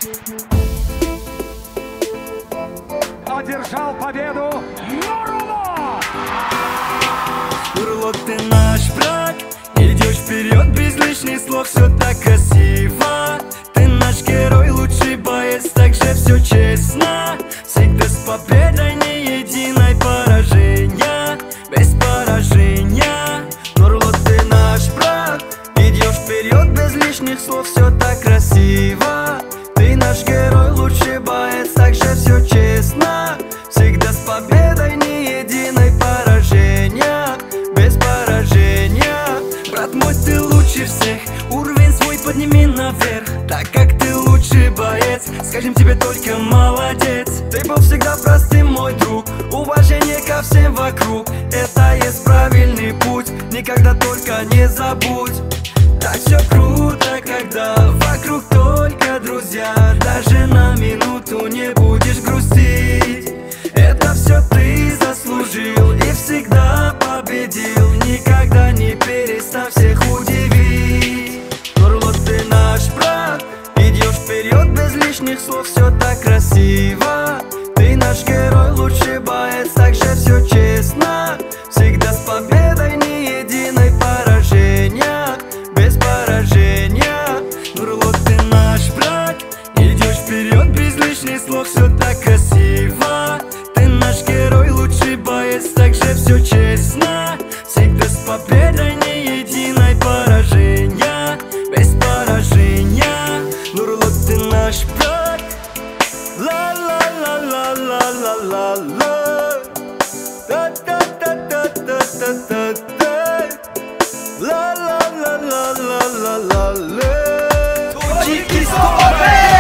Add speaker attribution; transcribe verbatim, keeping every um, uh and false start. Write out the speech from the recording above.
Speaker 1: Одержал победу Нурло!
Speaker 2: Нурло, ты наш враг. Идешь вперед без лишних слов, все так красиво. Ты наш герой, лучший боец, так же все честно. Всегда с победой, ни единой поражения, без поражения. Нурло, ты наш брат. Идешь вперед без лишних слов, все так красиво. Ты наш герой, лучший боец, так же все честно. Всегда с победой, ни единой поражения, без поражения. Брат мой, ты лучше всех, уровень свой подними наверх. Так как ты лучший боец, скажем тебе только молодец. Ты был всегда простым, мой друг, уважение ко всем вокруг. Это есть правильный путь, никогда только не забудь. Так все круто, когда вокруг только друзья. Даже на минуту не будешь грустить. Это все ты заслужил и всегда победил. Никогда не перестань всех удивить. Нурло, ты наш брат. Идешь вперед без лишних слов, все так красиво. Ты наш герой, лучший боец, так же все честно. Всегда с победой, ни единой поражения, без поражения. Нурло, ты наш враг. Идешь вперед без лишних слов, все так красиво. Ты наш герой, лучший боец, так же все честно. Всегда с победой, ни единой поражения, без поражения. Нурло, ты наш враг. Ла-ла-ла-ла-ла-ла-ла-ла. Та-та-та-та-та-та-та. La la la la la la la la. Дикий сто.